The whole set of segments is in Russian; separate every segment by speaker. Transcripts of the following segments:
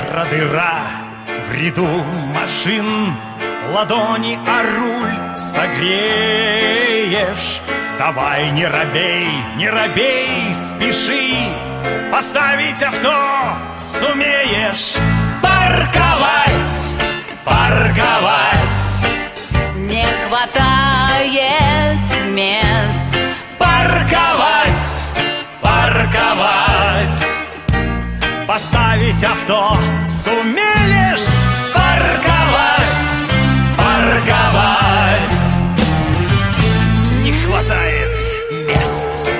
Speaker 1: дыра в ряду машин, ладони о руль согреешь. Давай, не робей, спеши, поставить авто сумеешь. Парковать, парковать,
Speaker 2: не хватает мест.
Speaker 1: парковать, парковать, поставить авто сумеешь. Парковать, парковать, не хватает мест.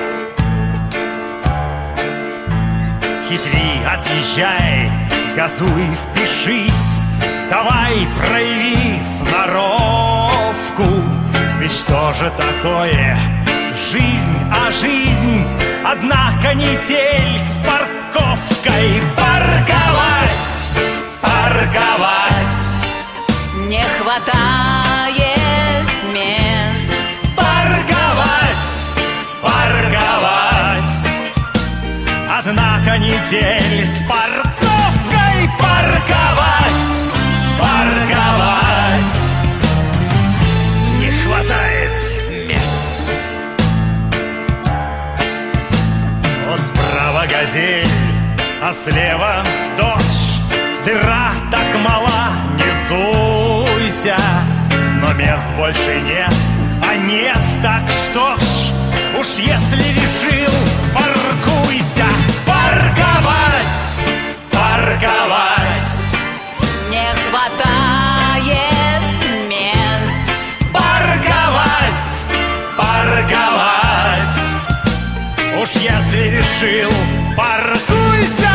Speaker 1: Хитри, отъезжай, газуй, впишись. Давай, прояви сноровку. Ведь что же такое жизнь, а жизнь одна канитель с парковкой. Парковать, парковать,
Speaker 2: не хватает мест.
Speaker 1: парковать, парковать, одна канитель с парковкой. Парковать, парковать, не хватает мест. Вот справа газель, а слева дождь. Дыра так мала, не суйся, но мест больше нет, а нет, так что ж, уж если решил, паркуйся. Парковать, парковать,
Speaker 2: Не хватает мест.
Speaker 1: парковать, парковать, уж если решил, паркуйся.